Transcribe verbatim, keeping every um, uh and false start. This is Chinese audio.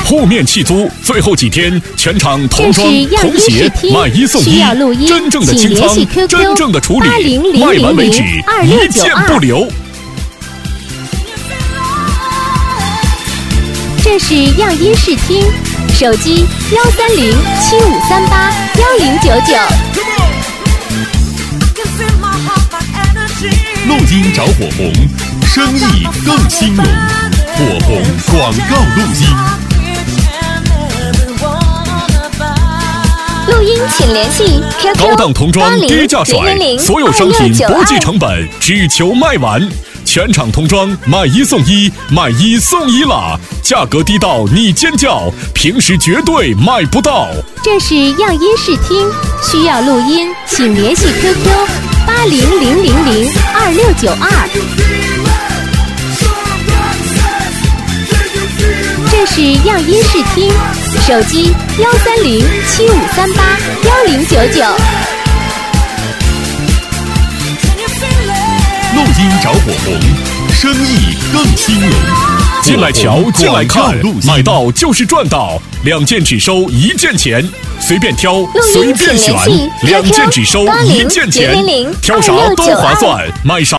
铺面弃租，最后几天全场童装、童鞋买一送一，真正的清仓，真正的处理，卖完为止，一件不留。 这是样音视听，手机幺三零七五三八幺零九九。 录音找火红，生意更兴隆。火红广告录音。 录音请联系 Q Q 高档童装低价甩，所有商品不计成本，只求卖完。全场童装买一送一，买一送一啦！价格低到你尖叫，平时绝对买不到。 这是样音视听，需要录音请联系 Q Q 八零零零零二六九二。这是样音视听，手机幺三零七五三八幺零九九。 录音找火红，生意更兴隆。 进来瞧，进来看，买到就是赚到，两件只收一件钱，随便挑，随便选，两件只收一件钱，挑啥都划算，买啥。